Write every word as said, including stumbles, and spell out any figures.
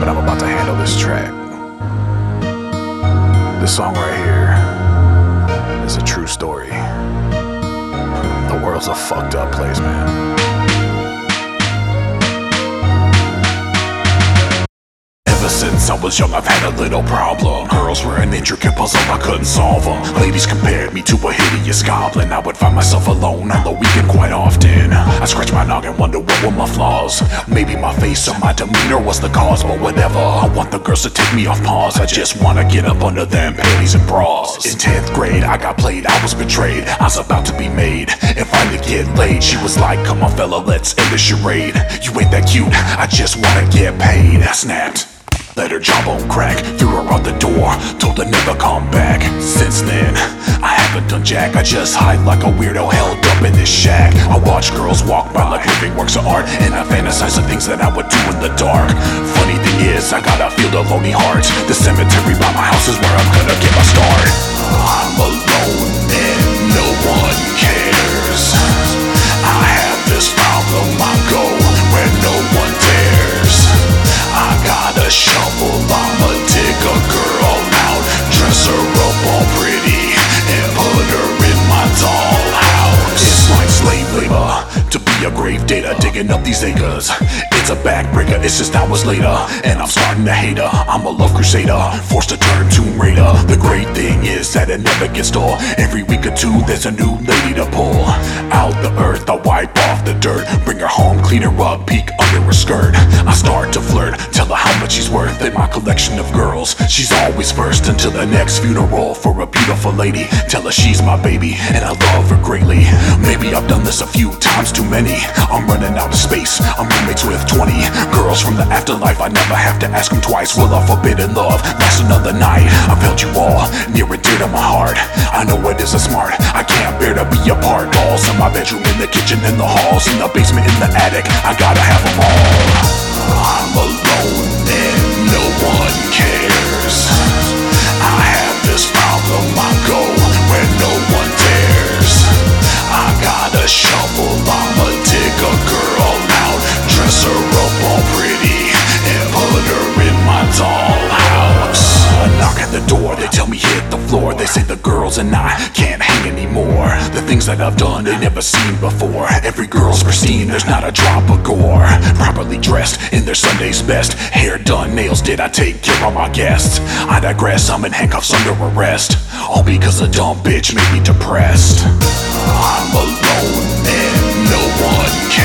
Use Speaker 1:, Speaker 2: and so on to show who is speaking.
Speaker 1: but I'm about to handle this track. This song right here is a true story. The world's a fucked up place, man. Ever since I was young, I've had a little problem. Girls were an intricate puzzle, I couldn't solve them. Ladies compared me to a hideous goblin. I would find myself alone on the weekend quite often. I scratch my noggin, wonder what were my flaws. Maybe my face or my demeanor was the cause, but whatever. I want the girls to take me off pause. I just wanna get up under them panties and bras. In tenth grade, I got played, I was betrayed. I was about to be made and finally get laid. She was like, come on fella, let's end the charade. You ain't that cute, I just wanna get paid. I snapped. Let her jawbone crack, threw her out the door, told her never come back. Since then, I haven't done jack, I just hide like a weirdo held up in this shack. I watch girls walk by like living works of art, and I fantasize of things that I would do in the dark. Funny thing is, I gotta feel the lonely heart. The cemetery by my house is where I'm gonna get my start. I'm alone and no one cares. I have this problem, I go where no one dares. I got a shovel, I'ma dig a girl out, dress her up all pretty, and put her in my dollhouse. It's like slave labor to be a grave digger, digging up these acres. It's a backbreaker, it's just hours later, and I'm starting to hate her. I'm a love crusader, forced to turn Tomb Raider. The great thing is that it never gets dull. Every week or two there's a new lady to pull out the earth. I wipe off the dirt, bring her home, clean her up, peek under her skirt. I start to flirt, tell her how much she's worth in my collection of girls. She's always first until the next funeral for a beautiful lady. Tell her she's my baby and I love her greatly. Maybe I've done this a few times too many. I'm running out of space, I'm roommates with twenty girls from the afterlife. I never have to ask them twice, will our forbidden love last another night? I've held you all near and dear to my heart. I know it isn't smart, I can't bear to be apart. Dolls in my bedroom, in the kitchen, in the halls, in the basement, in the attic, I gotta have them all. I'm alone and no one cares. I have this problem, I go where no one dares. I got a shovel, I'ma dig a girl out, dress her up all pretty, and put her in my dollhouse. I knock at the door, they tell me hit the floor. They say the girls and I can't hang anymore. The things that I've done they never seen before. Every girl's pristine, there's not a drop of gore. Properly dressed in their Sunday's best, hair done, nails did, I take care of my guests. I digress, I'm in handcuffs under arrest, all because a dumb bitch made me depressed. I'm alone and no one cares.